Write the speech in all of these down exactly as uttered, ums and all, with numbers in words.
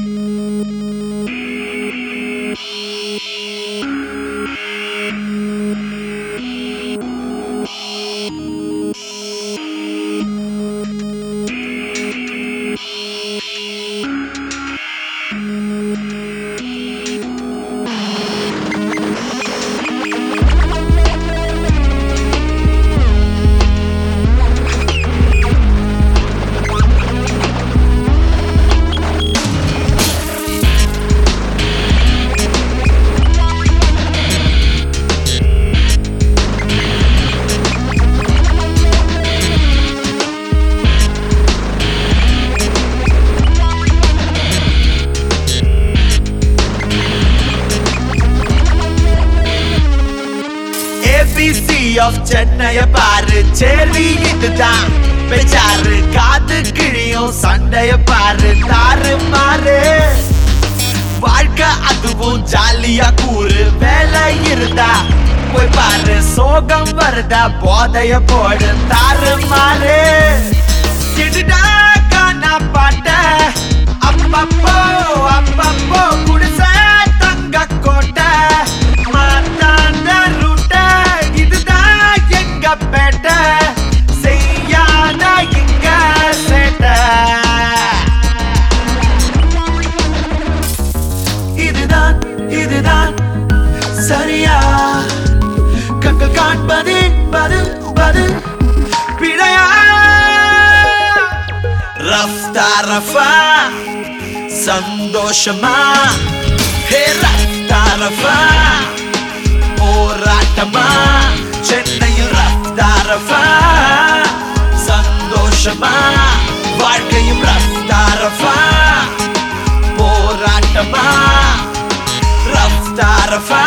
A B C of சென்னைய பாரு சேர்வி இதுதான் பெச்சாரு காது கிழியும் சண்டைய பாரு தாறு மாறு வாழ்க்கை அதுவும் ஜாலியா கூறு வேலை இருந்தா போய் பாரு சோகம் வருதா போதைய போடு தாறு மாறு எடுடா காணா பாட்ட அப்பப்போ அப்பப்போ குடிச தங்க கோட்டை மாத்தாண்ட ரூட்ட இதுதான் எங்க பேட்ட செய்யாத இங்க சேட்ட இதுதான் இதுதான் சரியா கண்கள் காண்பது பது பது பிழையா ரஃப்தா ரஃபா சந்தோஷமா ஹே ரஃப்தா ரஃபா போராட்டமா சென்னையில் ரஃப்தா ரஃபா சந்தோஷமா வாழ்க்கையும் ரஃப்தா ரஃபா போராட்டமா ரஃப்தா ரஃபா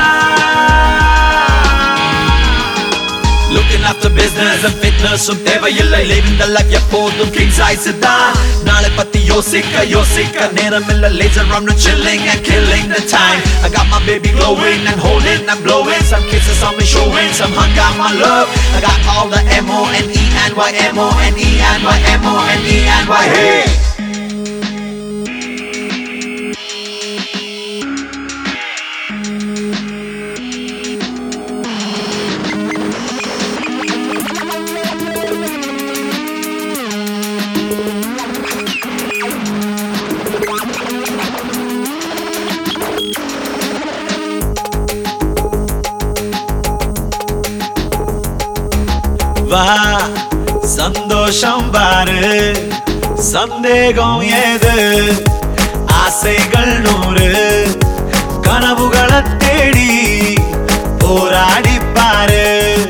Looking after business and fitness um தேவையில்லை living the life எப்போதும் king size தான் நாளை பத்தி யோசிக்க யோசிக்க நேரமில்லை laser I'm not chilling and killing the time I got my baby glowing and holding and blowing some kisses on me showing some hung out my love I got all the M O N E and Y M O N E and Y M O N E and Y hey வா சந்தோஷம் பாரு சந்தேகம் ஏது ஆசைகள் நூறு கனவுகளை தேடி போராடி பாரு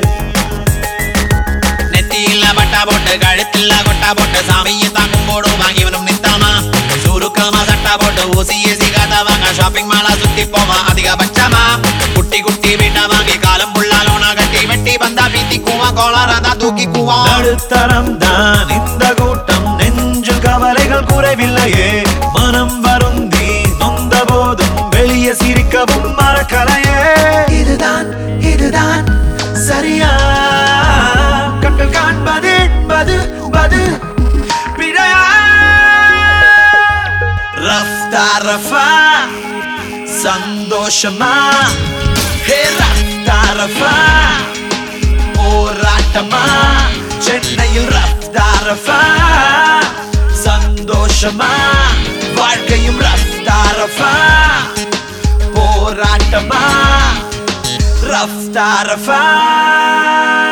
நெத்தியில பட்டா போட்டு கழுத்தில கொட்டா போட்டு சாமியை தாங்கும் போடும் வாங்கிவனும் நித்தாமா சுருக்கமா சட்டா போட்டு ஊசி ஏசி காத்தாவாங்க ஷாப்பிங் மாலா சுத்தி போமா அதிகபட்சமா குட்டி குட்டி வீட்டா வாங்கி காலம் புள்ளாலோனா கட்டி வெட்டி பந்தா பீத்தி கூவா கோளாரதா தூக்கி கூவா நடுத்தரம் தான் இந்த கூட்டம் நெஞ்சு கவலைகள் குறைவில்லையே மனம் வருந்தி நொந்த போதும் வெளியே சிரிக்கவும் மறக்கலையே இதுதான் இதுதான் சரியா கண்கள் காண்பது பது பது பிழையா ரஃப்தா ரஃபா சந்தோஷமா ஹே ரஃப்தா ரஃபா போராட்டமா சென்னையில் ரஃப்தா ரஃபா சந்தோஷமா வாழ்க்கையும் ரஃப்தா ரஃபா போராட்டமா ரஃப்தா ரஃபா